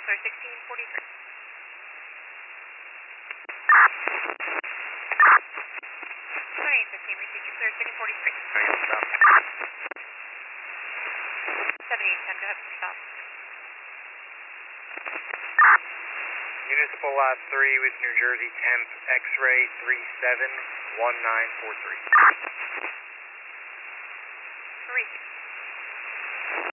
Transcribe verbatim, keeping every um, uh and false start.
clear sixteen forty-three. twenty-eight fifteen, received you clear sixteen forty-three. seventy-eight ten, go ahead for stop. Municipal Lot three with New Jersey Temp X-ray three seven one nine four three. Received.